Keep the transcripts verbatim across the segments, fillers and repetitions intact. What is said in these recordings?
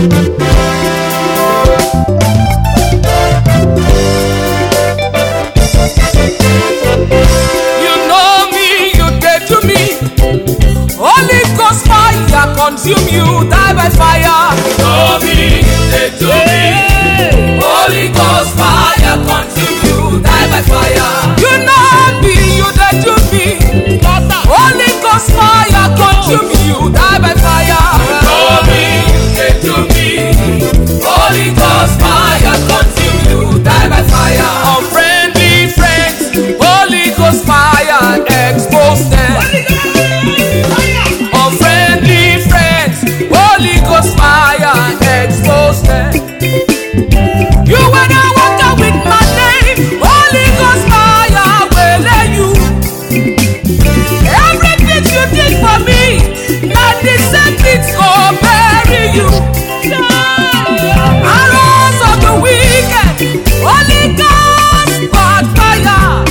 Consume you, die by fire. To me, they do me. Holy Ghost fire, consume you, die by fire. You know me, you they do me. Holy Ghost fire, consume you, die by fire. To me, they do me. Holy Ghost fire, consume you, die by fire. Unfriendly friends, Holy Ghost fire, expose them. Unfriendly friends, Holy Ghost fire, expose them. You wanna walk out with my name, Holy Ghost fire will let you. Everything you did for me, not the same things go bury you. Arrows of the wicked, Holy Ghost backfire.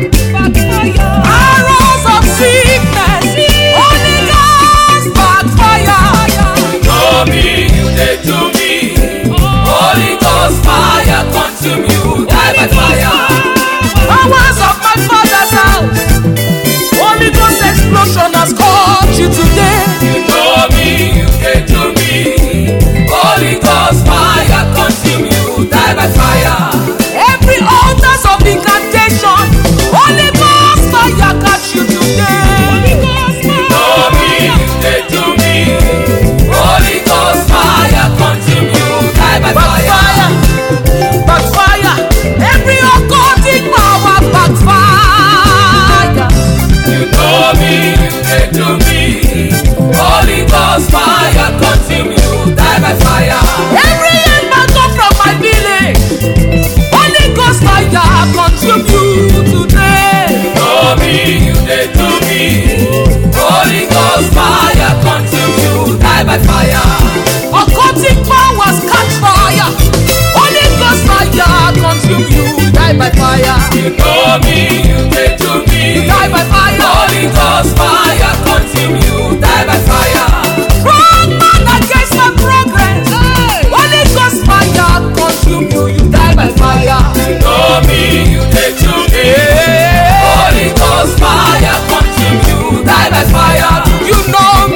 Arrows of sickness, Holy Ghost backfire. To me, you they do me. Holy Ghost fire, consume you, die by fire. Powers of my father's house, Holy Ghost explosion has caught you today. You know me, you they do me. Holy Ghost fire, consume you, die by fire. Every altars of incantation, Holy Ghost fire catch you today. You know me, you they do me. Holy Ghost fire, consume you, die by fire. Backfire, backfire, every occultic power backfire. You know me, you they do me. Holy Ghost fire, consume you, die by fire. Every embargo from my village, Holy Ghost fire consume you today. You know me, you they do me. Holy Ghost fire, consume you, die by fire. Occultic powers catch fire, Holy Ghost fire consume you, die by fire. You know me, you they do me. Die by fire. Holy Ghost fire, consume you, die by fire. Strong man against my progress, Holy Ghost fire consume you, you die by fire. You know me, you they do me. Holy Ghost fire, consume you, die by fire. You know